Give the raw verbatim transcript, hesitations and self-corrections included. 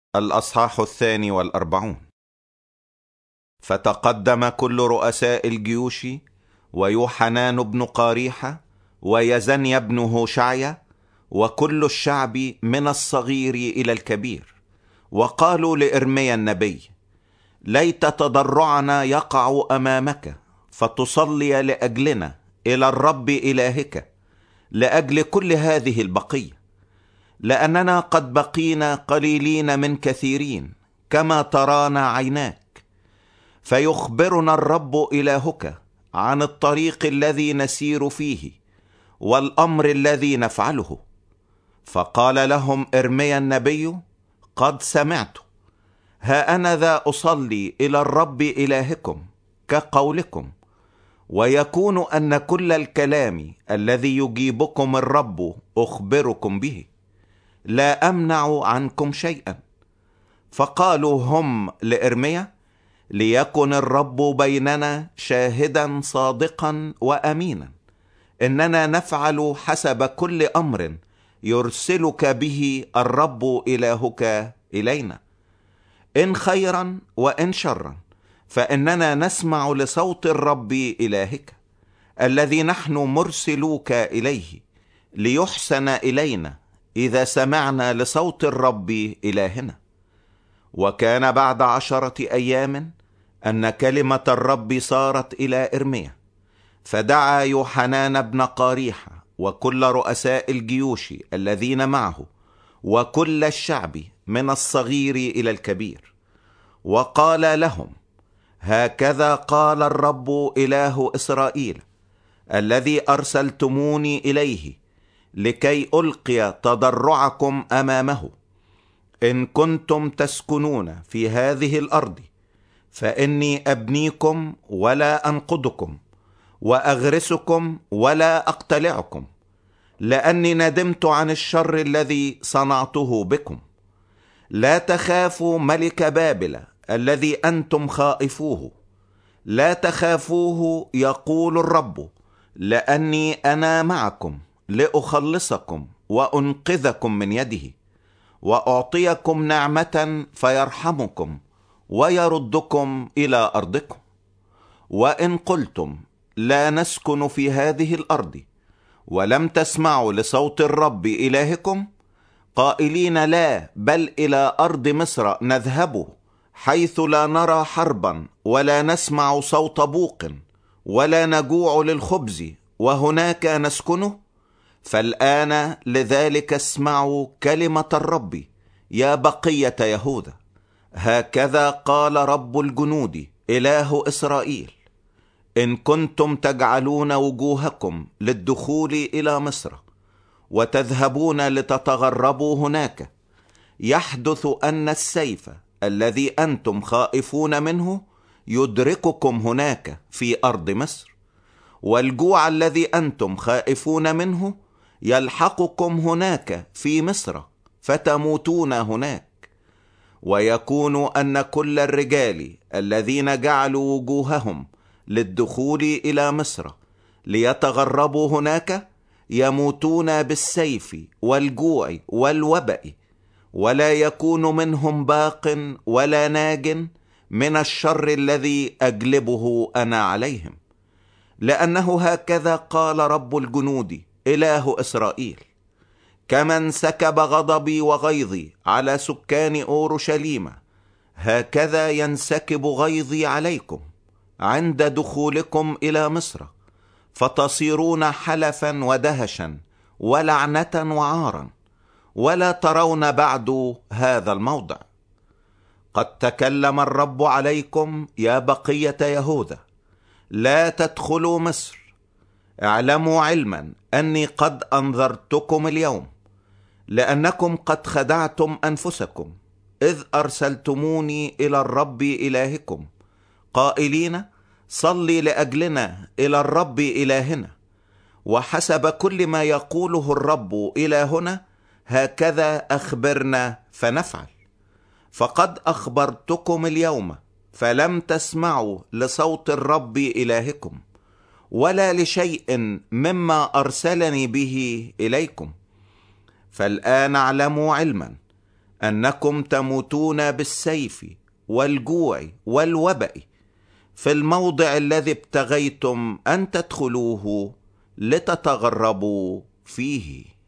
الأصحاح الثاني والأربعون. فتقدم كل رؤساء الجيوش ويوحنان بن قاريحة ويزنيا بن هوشعيا وكل الشعب من الصغير إلى الكبير، وقالوا لإرميا النبي: ليت تضرعنا يقع أمامك فتصلي لأجلنا إلى الرب إلهك لأجل كل هذه البقية، لأننا قد بقينا قليلين من كثيرين كما ترانا عيناك. فيخبرنا الرب إلهك عن الطريق الذي نسير فيه والأمر الذي نفعله. فقال لهم إرميا النبي: قد سمعت، ها أنا ذا أصلي إلى الرب إلهكم كقولكم، ويكون أن كل الكلام الذي يجيبكم الرب أخبركم به، لا أمنع عنكم شيئا. فقالوا هم لإرميا: ليكن الرب بيننا شاهدا صادقا وأمينا، إننا نفعل حسب كل أمر يرسلك به الرب إلهك إلينا، إن خيرا وإن شرا، فإننا نسمع لصوت الرب إلهك الذي نحن مرسلوك إليه، ليحسن إلينا إذا سمعنا لصوت الرب إلهنا. وكان بعد عشرة أيام أن كلمة الرب صارت إلى إرميا، فدعا يوحنان بن قاريحة وكل رؤساء الجيوش الذين معه وكل الشعب من الصغير إلى الكبير، وقال لهم: هكذا قال الرب إله إسرائيل الذي أرسلتموني إليه لكي ألقي تضرعكم أمامه: إن كنتم تسكنون في هذه الأرض فإني أبنيكم ولا أنقضكم، وأغرسكم ولا أقتلعكم، لأني ندمت عن الشر الذي صنعته بكم. لا تخافوا ملك بابل الذي أنتم خائفوه، لا تخافوه يقول الرب، لأني أنا معكم لأخلصكم وأنقذكم من يده، وأعطيكم نعمة فيرحمكم ويردكم إلى أرضكم. وإن قلتم: لا نسكن في هذه الأرض، ولم تسمعوا لصوت الرب إلهكم قائلين: لا، بل إلى أرض مصر نذهب، حيث لا نرى حربا ولا نسمع صوت بوق ولا نجوع للخبز، وهناك نسكنه. فالآن لذلك اسمعوا كلمة الرب يا بقية يهوذا، هكذا قال رب الجنود إله إسرائيل: إن كنتم تجعلون وجوهكم للدخول إلى مصر وتذهبون لتتغربوا هناك، يحدث أن السيف الذي أنتم خائفون منه يدرككم هناك في أرض مصر، والجوع الذي أنتم خائفون منه يلحقكم هناك في مصر فتموتون هناك. ويكون أن كل الرجال الذين جعلوا وجوههم للدخول إلى مصر ليتغربوا هناك يموتون بالسيف والجوع والوباء، ولا يكون منهم باق ولا ناج من الشر الذي أجلبه أنا عليهم، لأنه هكذا قال رب الجنود إله إسرائيل: كمن سكب غضبي وغيظي على سكان أورشليم، هكذا ينسكب غيظي عليكم عند دخولكم إلى مصر، فتصيرون حلفا ودهشا ولعنة وعارا، ولا ترون بعد هذا الموضع. قد تكلم الرب عليكم يا بقية يهوذا: لا تدخلوا مصر. اعلموا علما أني قد أنذرتكم اليوم، لأنكم قد خدعتم أنفسكم إذ أرسلتموني إلى الرب إلهكم قائلين: صلي لأجلنا إلى الرب إلهنا، وحسب كل ما يقوله الرب إلهنا هكذا أخبرنا فنفعل. فقد أخبرتكم اليوم فلم تسمعوا لصوت الرب إلهكم ولا لشيء مما أرسلني به إليكم. فالآن اعلموا علما أنكم تموتون بالسيف والجوع والوبأ في الموضع الذي ابتغيتم أن تدخلوه لتتغربوا فيه.